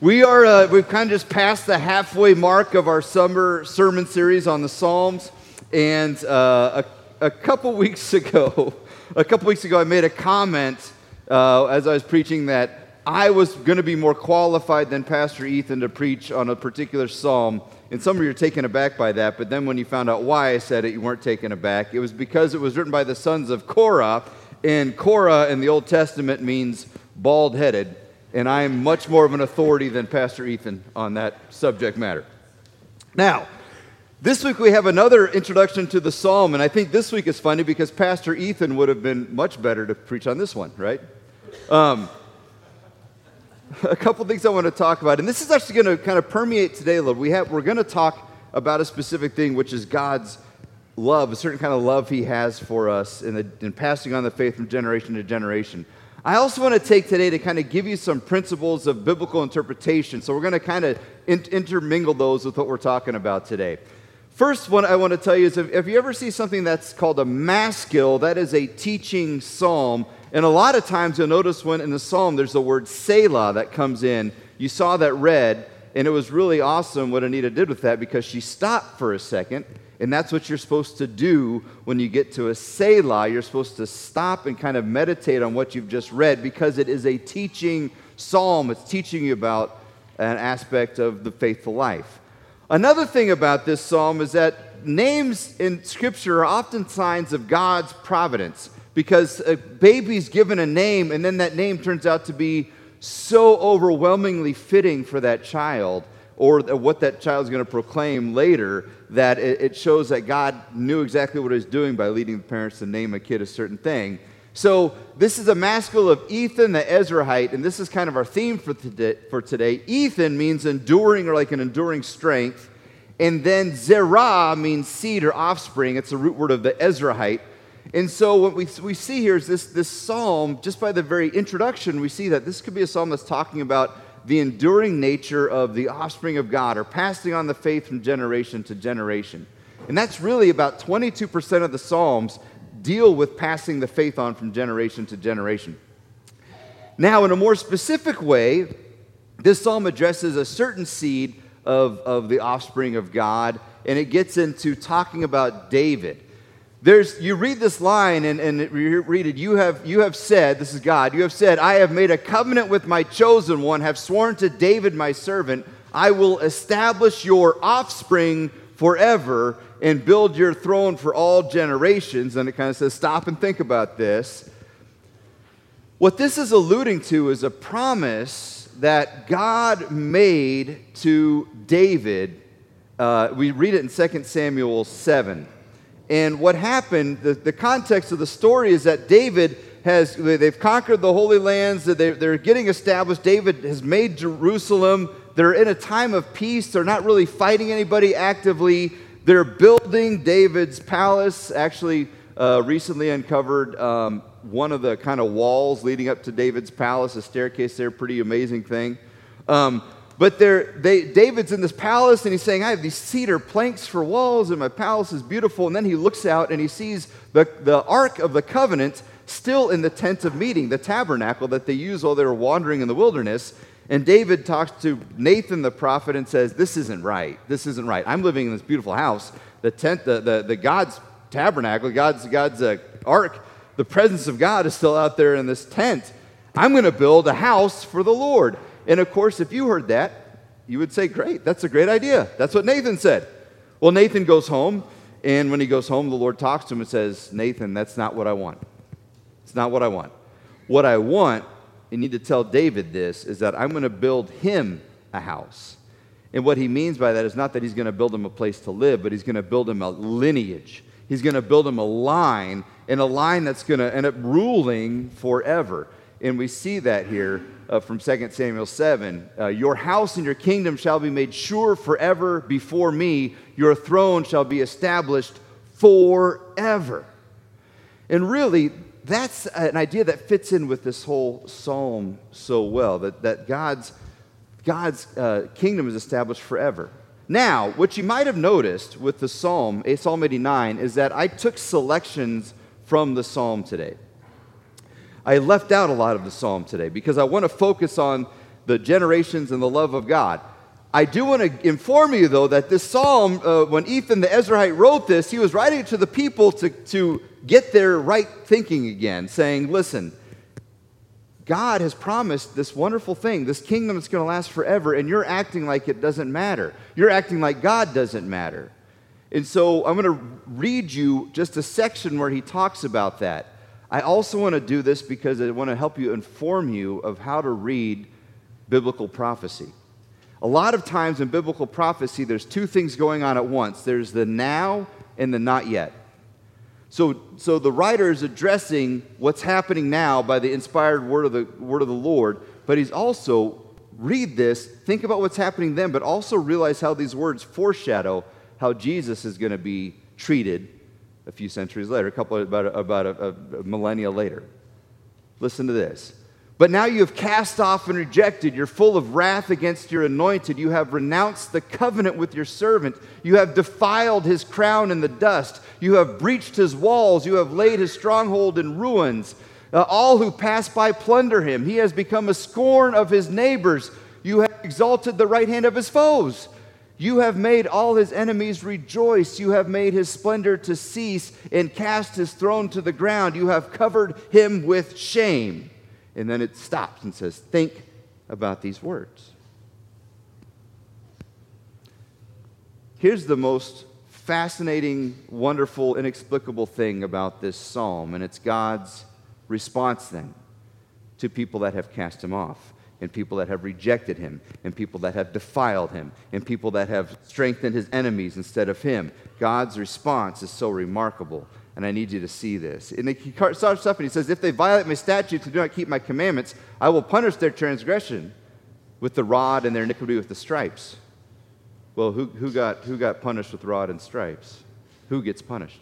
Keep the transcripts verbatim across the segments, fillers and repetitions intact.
We are, uh, we've kind of just passed the halfway mark of our summer sermon series on the Psalms, and uh, a, a couple weeks ago, a couple weeks ago I made a comment uh, as I was preaching that I was going to be more qualified than Pastor Ethan to preach on a particular psalm, and some of you are taken aback by that, but then when you found out why I said it, you weren't taken aback. It was because it was written by the sons of Korah, and Korah in the Old Testament means bald-headed. And I am much more of an authority than Pastor Ethan on that subject matter. Now, this week we have another introduction to the psalm, and I think this week is funny because Pastor Ethan would have been much better to preach on this one, right? Um, a couple things I want to talk about, and this is actually going to kind of permeate today a little. We have, we're going to talk about a specific thing, which is God's love, a certain kind of love He has for us in, the, in passing on the faith from generation to generation. I also want to take today to kind of give you some principles of biblical interpretation. So we're going to kind of in- intermingle those with what we're talking about today. First one I want to tell you is if, if you ever see something that's called a maskil, that is a teaching psalm. And a lot of times you'll notice when in the psalm there's the word Selah that comes in. You saw that read, and it was really awesome what Anita did with that because she stopped for a second. And that's what you're supposed to do when you get to a Selah. You're supposed to stop and kind of meditate on what you've just read because it is a teaching psalm. It's teaching you about an aspect of the faithful life. Another thing about this psalm is that names in Scripture are often signs of God's providence because a baby's given a name and then that name turns out to be so overwhelmingly fitting for that child or what that child's going to proclaim later, that it shows that God knew exactly what He was doing by leading the parents to name a kid a certain thing. So this is a maskil of Ethan the Ezrahite, and this is kind of our theme for today. For today. Ethan means enduring or like an enduring strength, and then Zerah means seed or offspring. It's the root word of the Ezrahite. And so what we, we see here is this, this psalm, just by the very introduction, we see that this could be a psalm that's talking about the enduring nature of the offspring of God, or passing on the faith from generation to generation. And that's really about twenty-two percent of the Psalms deal with passing the faith on from generation to generation. Now, in a more specific way, this psalm addresses a certain seed of, of the offspring of God, and it gets into talking about David. There's, you read this line and, and you read it, you have, you have said, this is God, you have said, I have made a covenant with my chosen one, have sworn to David my servant, I will establish your offspring forever and build your throne for all generations. And it kind of says, stop and think about this. What this is alluding to is a promise that God made to David. Uh, we read it in Second Samuel seven. And what happened, the, the context of the story is that David has, they've conquered the Holy Lands, they're, they're getting established. David has made Jerusalem. They're in a time of peace. They're not really fighting anybody actively. They're building David's palace. Actually, uh, recently uncovered um, one of the kind of walls leading up to David's palace, a staircase there, pretty amazing thing. Um, But they, David's in this palace, and he's saying, I have these cedar planks for walls, and my palace is beautiful. And then he looks out, and he sees the, the Ark of the Covenant still in the tent of meeting, the tabernacle that they used while they were wandering in the wilderness. And David talks to Nathan the prophet and says, this isn't right. This isn't right. I'm living in this beautiful house. The tent, the, the, the God's tabernacle, God's, God's uh, Ark, the presence of God is still out there in this tent. I'm going to build a house for the Lord. And of course, if you heard that, you would say, great, that's a great idea. That's what Nathan said. Well, Nathan goes home, and when he goes home, the Lord talks to him and says, Nathan, that's not what I want. It's not what I want. What I want, you need to tell David this, is that I'm going to build him a house. And what he means by that is not that he's going to build him a place to live, but he's going to build him a lineage. He's going to build him a line, and a line that's going to end up ruling forever. And we see that here uh, from Second Samuel seven. Uh, your house and your kingdom shall be made sure forever before me. Your throne shall be established forever. And really, that's an idea that fits in with this whole psalm so well, that, that God's, God's uh, kingdom is established forever. Now, what you might have noticed with the psalm, Psalm eighty-nine, is that I took selections from the psalm today. I left out a lot of the psalm today because I want to focus on the generations and the love of God. I do want to inform you, though, that this psalm, uh, when Ethan the Ezrahite wrote this, he was writing it to the people to, to get their right thinking again, saying, listen, God has promised this wonderful thing, this kingdom that's going to last forever, and you're acting like it doesn't matter. You're acting like God doesn't matter. And so I'm going to read you just a section where he talks about that. I also want to do this because I want to help you, inform you of how to read biblical prophecy. A lot of times in biblical prophecy, there's two things going on at once. There's the now and the not yet. So, so the writer is addressing what's happening now by the inspired word of the word of the Lord, but he's also, read this, think about what's happening then, but also realize how these words foreshadow how Jesus is going to be treated a few centuries later, a couple about about a, a millennia later. Listen to this. But now you have cast off and rejected. You're full of wrath against your anointed. You have renounced the covenant with your servant. You have defiled his crown in the dust. You have breached his walls. You have laid his stronghold in ruins. Uh, all who pass by plunder him. He has become a scorn of his neighbors. You have exalted the right hand of his foes. You have made all his enemies rejoice. You have made his splendor to cease and cast his throne to the ground. You have covered him with shame. And then it stops and says, think about these words. Here's the most fascinating, wonderful, inexplicable thing about this psalm, and it's God's response then to people that have cast him off, and people that have rejected him, and people that have defiled him, and people that have strengthened his enemies instead of him. God's response is so remarkable. And I need you to see this. And he starts off and he says, if they violate my statutes and do not keep my commandments, I will punish their transgression with the rod and their iniquity with the stripes. Well, who, who, got, who got punished with rod and stripes? Who gets punished?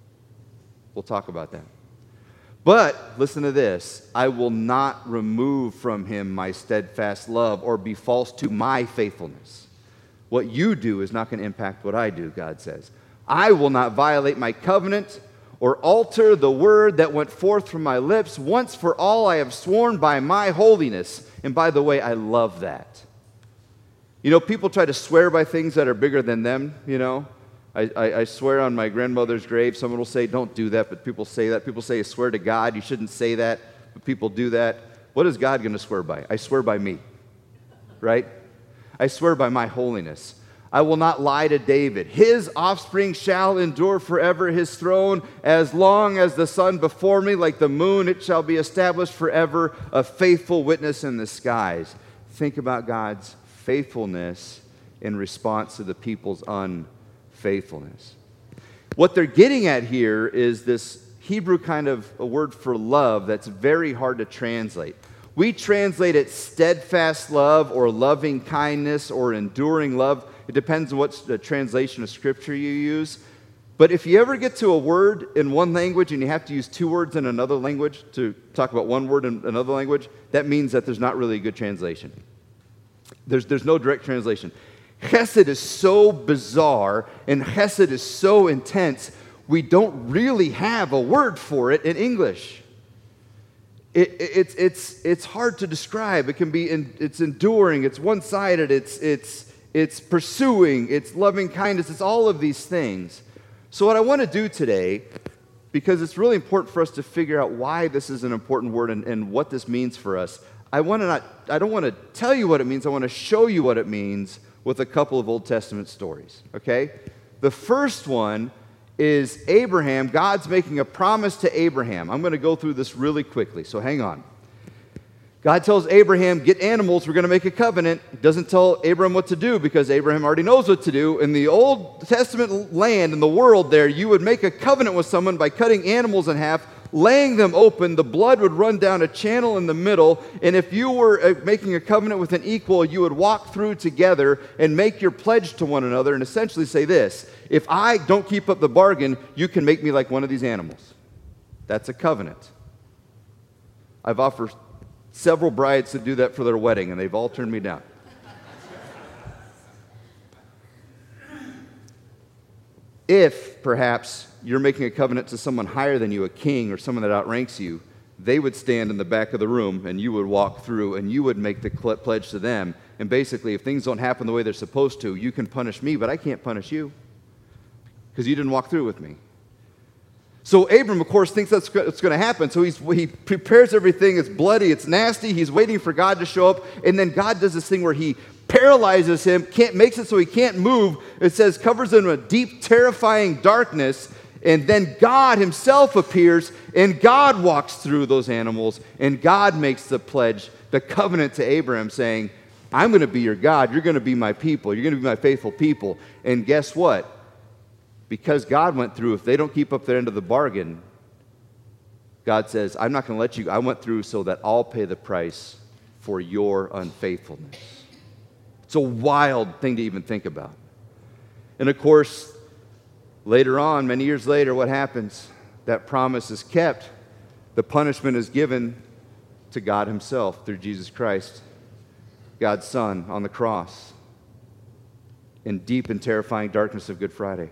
We'll talk about that. But, listen to this, I will not remove from him my steadfast love or be false to my faithfulness. What you do is not going to impact what I do, God says. I will not violate my covenant or alter the word that went forth from my lips. Once for all I have sworn by my holiness. And by the way, I love that. You know, people try to swear by things that are bigger than them, you know. I, I, I swear on my grandmother's grave. Someone will say, don't do that, but people say that. People say, I swear to God, you shouldn't say that, but people do that. What is God going to swear by? I swear by me, right? I swear by my holiness. I will not lie to David. His offspring shall endure forever, his throne as long as the sun before me, like the moon, it shall be established forever, a faithful witness in the skies. Think about God's faithfulness in response to the people's unfaithfulness. What they're getting at here is this Hebrew kind of a word for love that's very hard to translate. We translate it steadfast love or loving kindness or enduring love. It depends on what uh, translation of Scripture you use. But if you ever get to a word in one language and you have to use two words in another language to talk about one word in another language, that means that there's not really a good translation. There's, there's no direct translation. Chesed is so bizarre and chesed is so intense, we don't really have a word for it in English. It, it, it's, it's, it's hard to describe. It can be, in, it's enduring, it's one-sided, it's, it's, It's pursuing, it's loving kindness, it's all of these things. So what I want to do today, because it's really important for us to figure out why this is an important word and, and what this means for us, I want to not, I don't want to tell you what it means, I want to show you what it means with a couple of Old Testament stories, okay? The first one is Abraham. God's making a promise to Abraham. I'm going to go through this really quickly, so hang on. God tells Abraham, get animals, we're going to make a covenant. He doesn't tell Abraham what to do because Abraham already knows what to do. In the Old Testament land, in the world there, you would make a covenant with someone by cutting animals in half, laying them open. The blood would run down a channel in the middle. And if you were making a covenant with an equal, you would walk through together and make your pledge to one another and essentially say this, if I don't keep up the bargain, you can make me like one of these animals. That's a covenant. I've offered several brides to do that for their wedding, and they've all turned me down. If, perhaps, you're making a covenant to someone higher than you, a king or someone that outranks you, they would stand in the back of the room, and you would walk through, and you would make the cl- pledge to them. And basically, if things don't happen the way they're supposed to, you can punish me, but I can't punish you because you didn't walk through with me. So Abram, of course, thinks that's what's going to happen. So he's, he prepares everything. It's bloody. It's nasty. He's waiting for God to show up. And then God does this thing where he paralyzes him, can't makes it so he can't move. It says covers him in a deep, terrifying darkness. And then God himself appears, and God walks through those animals, and God makes the pledge, the covenant to Abraham, saying, I'm going to be your God. You're going to be my people. You're going to be my faithful people. And guess what? Because God went through, if they don't keep up their end of the bargain, God says, I'm not going to let you. I went through so that I'll pay the price for your unfaithfulness. It's a wild thing to even think about. And of course, later on, many years later, what happens? That promise is kept. The punishment is given to God himself through Jesus Christ, God's Son, on the cross, in deep and terrifying darkness of Good Friday.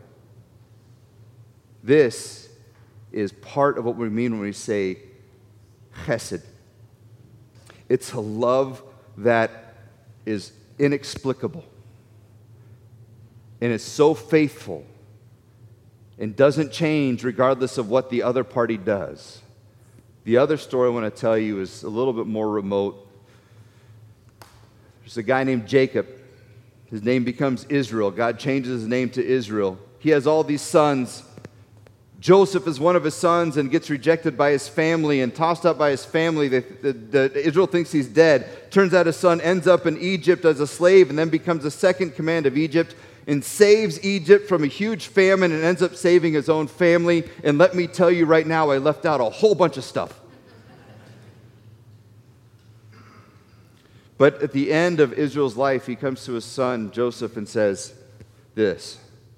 This is part of what we mean when we say chesed. It's a love that is inexplicable, and it's so faithful and doesn't change regardless of what the other party does. The other story I want to tell you is a little bit more remote. There's a guy named Jacob. His name becomes Israel. God changes his name to Israel. He has all these sons. Joseph is one of his sons and gets rejected by his family and tossed out by his family. The, the, the, Israel thinks he's dead. Turns out his son ends up in Egypt as a slave and then becomes the second command of Egypt and saves Egypt from a huge famine and ends up saving his own family. And let me tell you right now, I left out a whole bunch of stuff. But at the end of Israel's life, he comes to his son, Joseph, and says this.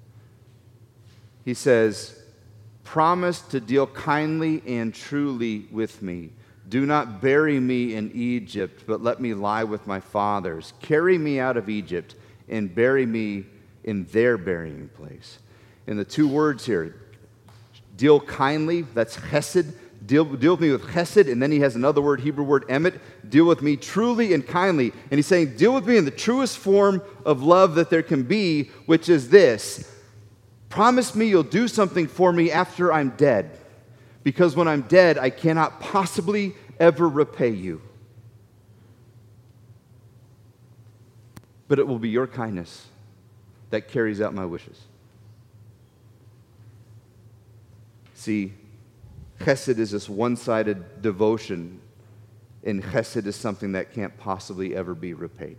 He says, promise to deal kindly and truly with me. Do not bury me in Egypt, but let me lie with my fathers. Carry me out of Egypt and bury me in their burying place. And the two words here, deal kindly, that's chesed. Deal, deal with me with chesed, and then he has another word, Hebrew word emet. Deal with me truly and kindly. And he's saying, deal with me in the truest form of love that there can be, which is this. Promise me you'll do something for me after I'm dead, because when I'm dead, I cannot possibly ever repay you. But it will be your kindness that carries out my wishes. See, chesed is this one-sided devotion, and chesed is something that can't possibly ever be repaid.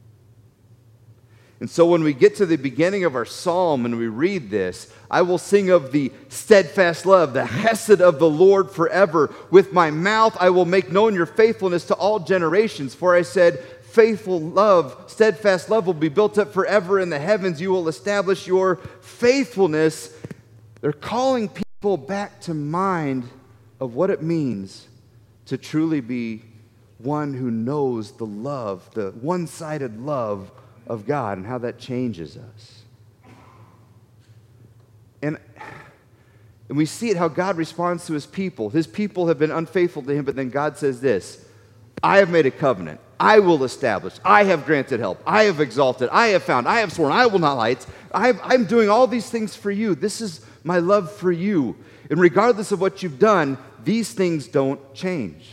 And so when we get to the beginning of our psalm and we read this, I will sing of the steadfast love, the chesed of the Lord forever. With my mouth I will make known your faithfulness to all generations. For I said, faithful love, steadfast love will be built up forever in the heavens. You will establish your faithfulness. They're calling people back to mind of what it means to truly be one who knows the love, the one-sided love of God and how that changes us. And, and we see it how God responds to his people. His people have been unfaithful to him, but then God says this, I have made a covenant. I will establish. I have granted help. I have exalted. I have found. I have sworn. I will not lie. It's, I've, I'm doing all these things for you. This is my love for you. And regardless of what you've done, these things don't change.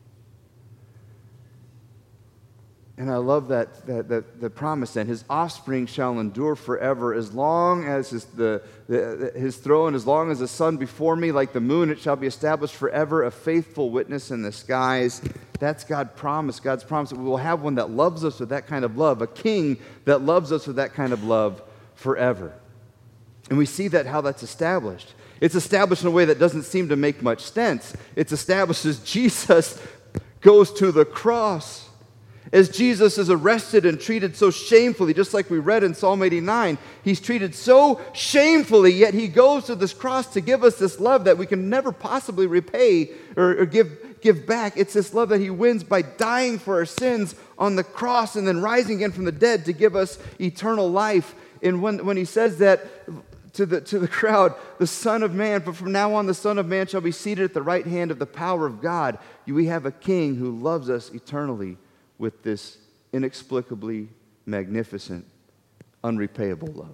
And I love that, that, that the promise then. His offspring shall endure forever as long as his, the, the, his throne, as long as the sun before me, like the moon, it shall be established forever, a faithful witness in the skies. That's God's promise, God's promise that we will have one that loves us with that kind of love, a king that loves us with that kind of love forever. And we see that how that's established. It's established in a way that doesn't seem to make much sense. It's established as Jesus goes to the cross. As Jesus is arrested and treated so shamefully, just like we read in Psalm eighty-nine, he's treated so shamefully, yet he goes to this cross to give us this love that we can never possibly repay or, or give, give back. It's this love that he wins by dying for our sins on the cross and then rising again from the dead to give us eternal life. And when, when he says that, to the, to the crowd, the Son of Man, but from now on the Son of Man shall be seated at the right hand of the power of God. We have a King who loves us eternally with this inexplicably magnificent, unrepayable love.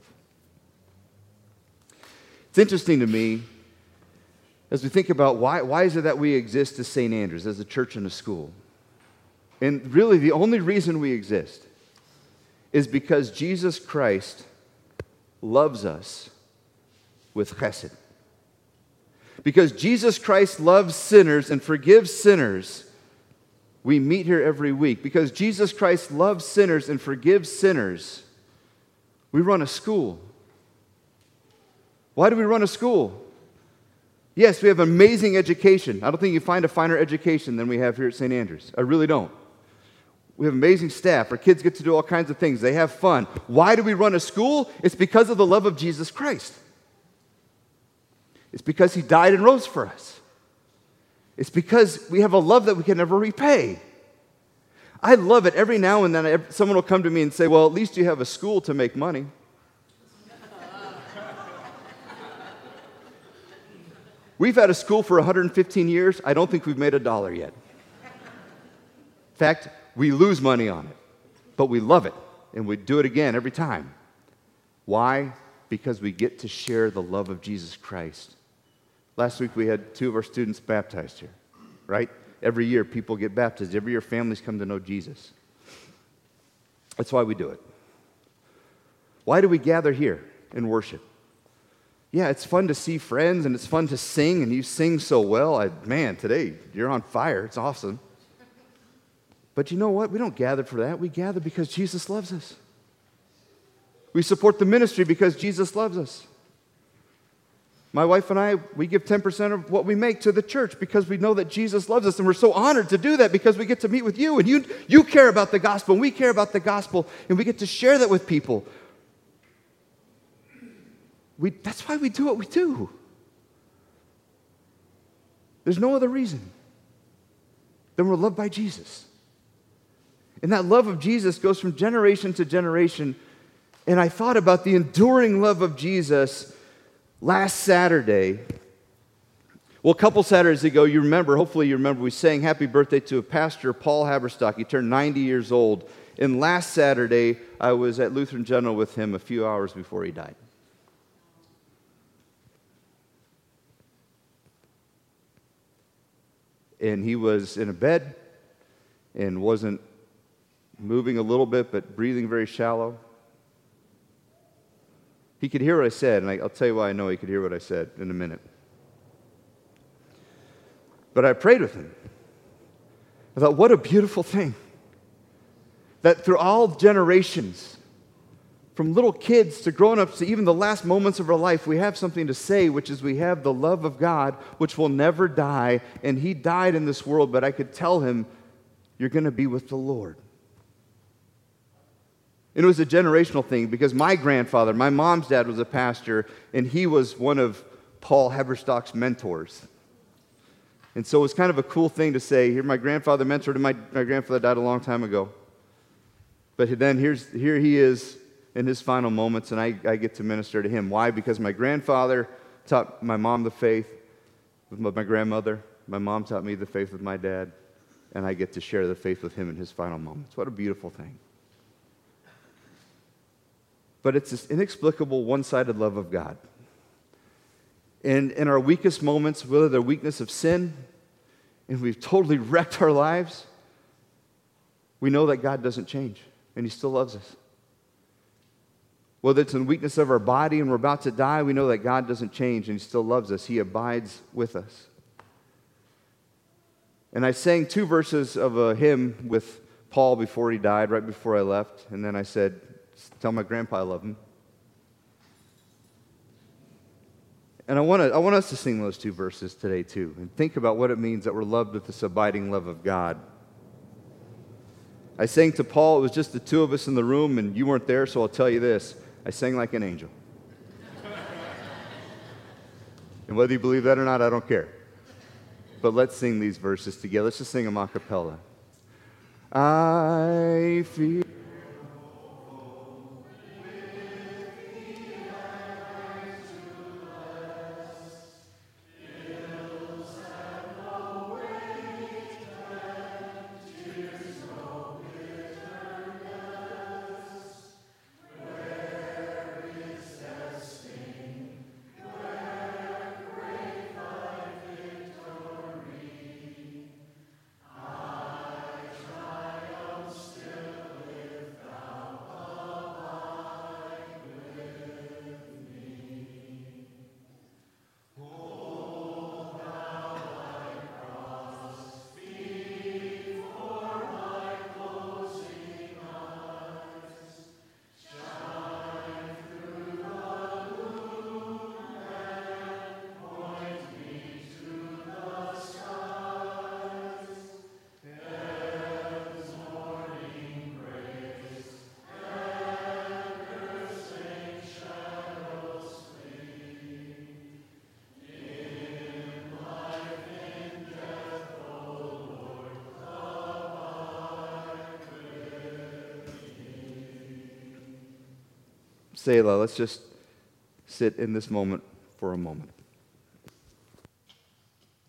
It's interesting to me as we think about why, why is it that we exist as Saint Andrews, as a church and a school. And really the only reason we exist is because Jesus Christ loves us with chesed. Because Jesus Christ loves sinners and forgives sinners, we meet here every week. Because Jesus Christ loves sinners and forgives sinners, we run a school. Why do we run a school? Yes, we have amazing education. I don't think you find a finer education than we have here at Saint Andrews. I really don't. We have amazing staff. Our kids get to do all kinds of things. They have fun. Why do we run a school? It's because of the love of Jesus Christ. It's because he died and rose for us. It's because we have a love that we can never repay. I love it. Every now and then someone will come to me and say, well, at least you have a school to make money. We've had a school for one hundred fifteen years. I don't think we've made a dollar yet. In fact, we lose money on it, but we love it, and we do it again every time. Why? Because we get to share the love of Jesus Christ. Last week we had two of our students baptized here, right? Every year people get baptized. Every year families come to know Jesus. That's why we do it. Why do we gather here and worship? Yeah, it's fun to see friends, and it's fun to sing, and you sing so well. I, man, today you're on fire. It's awesome. But you know what? We don't gather for that. We gather because Jesus loves us. We support the ministry because Jesus loves us. My wife and I, we give ten percent of what we make to the church because we know that Jesus loves us, and we're so honored to do that because we get to meet with you, and you, you care about the gospel, and we care about the gospel, and we get to share that with people. We, that's why we do what we do. There's no other reason than we're loved by Jesus. And that love of Jesus goes from generation to generation. And I thought about the enduring love of Jesus last Saturday. Well, a couple Saturdays ago, you remember, hopefully you remember, we sang happy birthday to a pastor, Paul Haberstock. He turned ninety years old. And last Saturday, I was at Lutheran General with him a few hours before he died. And he was in a bed and wasn't moving a little bit, but breathing very shallow. He could hear what I said, and I, I'll tell you why I know he could hear what I said in a minute. But I prayed with him. I thought, what a beautiful thing. That through all generations, from little kids to grown-ups to even the last moments of our life, we have something to say, which is we have the love of God, which will never die. And he died in this world, but I could tell him, you're going to be with the Lord. And it was a generational thing because my grandfather, my mom's dad was a pastor, and he was one of Paul Haberstock's mentors. And so it was kind of a cool thing to say, here my grandfather mentored, and my, my grandfather died a long time ago. But then here's, here he is in his final moments, and I, I get to minister to him. Why? Because my grandfather taught my mom the faith with my grandmother. My mom taught me the faith with my dad, and I get to share the faith with him in his final moments. What a beautiful thing. But it's this inexplicable, one-sided love of God. And in our weakest moments, whether the weakness of sin, and we've totally wrecked our lives, we know that God doesn't change, and he still loves us. Whether it's in the weakness of our body and we're about to die, we know that God doesn't change and he still loves us. He abides with us. And I sang two verses of a hymn with Paul before he died, right before I left. And then I said, tell my grandpa I love him. And I want to, I want us to sing those two verses today too, and think about what it means that we're loved with this abiding love of God. I sang to Paul, it was just the two of us in the room, and you weren't there, so I'll tell you this. I sang like an angel. And whether you believe that or not, I don't care. But let's sing these verses together. Let's just sing them a cappella. I feel Selah. Let's just sit in this moment for a moment.